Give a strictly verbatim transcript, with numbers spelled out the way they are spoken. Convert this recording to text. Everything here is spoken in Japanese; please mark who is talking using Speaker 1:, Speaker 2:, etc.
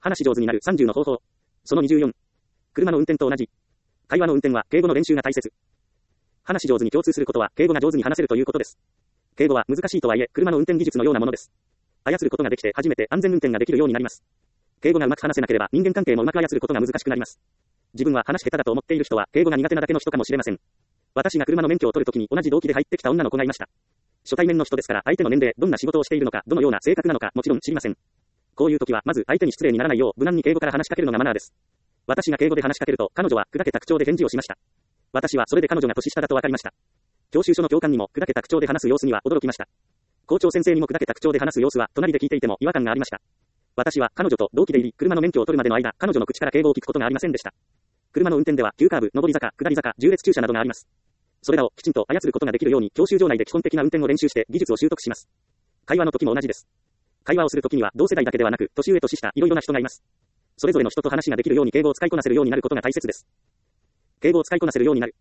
Speaker 1: 話し上手になるさんじゅうの方法。そのにじゅうよん。車の運転と同じ。会話の運転は敬語の練習が大切。話し上手に共通することは敬語が上手に話せるということです。敬語は難しいとはいえ、車の運転技術のようなものです。操ることができて初めて安全運転ができるようになります。敬語がうまく話せなければ人間関係もうまく操ることが難しくなります。自分は話し下手だと思っている人は敬語が苦手なだけの人かもしれません。私が車の免許を取るときに同じ動機で入ってきた女の子がいました。初対面の人ですから相手の年齢、どんな仕事をしているのか、どのような性格なのかもちろん知りません。こういう時はまず相手に失礼にならないよう無難に敬語から話しかけるのがマナーです。私が敬語で話しかけると彼女は砕けた口調で返事をしました。私はそれで彼女が年下だと分かりました。教習所の教官にも砕けた口調で話す様子には驚きました。校長先生にも砕けた口調で話す様子は隣で聞いていても違和感がありました。私は彼女と同期で入り、車の免許を取るまでの間、彼女の口から敬語を聞くことがありませんでした。車の運転では急カーブ、上り坂、下り坂、縦列駐車などがあります。それらをきちんと操ることができるように教習所内で基本的な運転を練習して技術を習得します。会話の時も同じです。会話をする時には同世代だけではなく年上年下いろいろな人がいます。それぞれの人と話ができるように敬語を使いこなせるようになることが大切です。敬語を使いこなせるようになる。